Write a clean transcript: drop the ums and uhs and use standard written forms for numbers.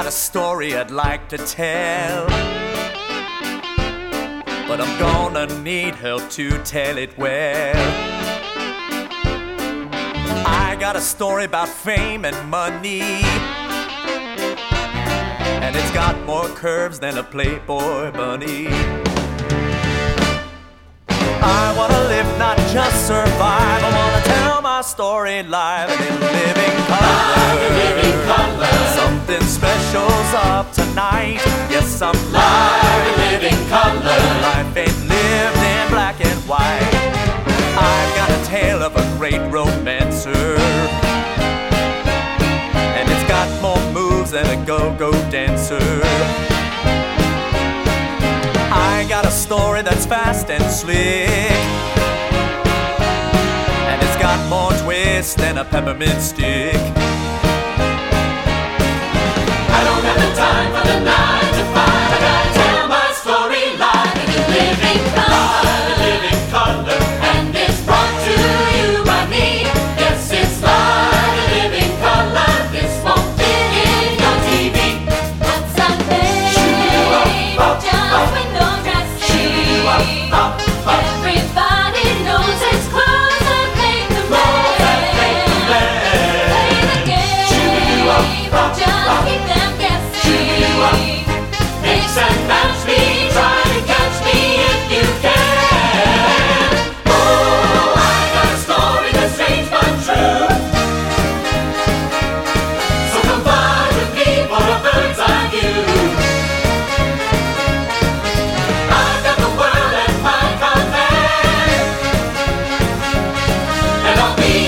got a story I'd like to tell, but I'm gonna need help to tell it well. I got a story about fame and money, and it's got more curves than a Playboy bunny. I wanna live, not just survive. I wanna tell my story live and in living color. Something special's up tonight. Yes, I'm live in living color. Life ain't lived in black and white. I've got a tale of a great romancer, and it's got more moves than a go-go dancer. I got a story that's fast and slick, and it's got more twists than a peppermint stick. I don't have the time for the 9 to 5. I gotta tell my story live and in living color. Living color. And it's brought to you by me. Yes, it's live and living color. This won't fit in your TV. What's a babe? Just window dressing. Everybody knows it's clothes that make the man. Play the game. Just keep them guessing. Mix and match me. Try to catch me if you can. Oh, I got a story that's strange but true. So come fly with me for a bird's eye view. I've got the world at my command, and I'll be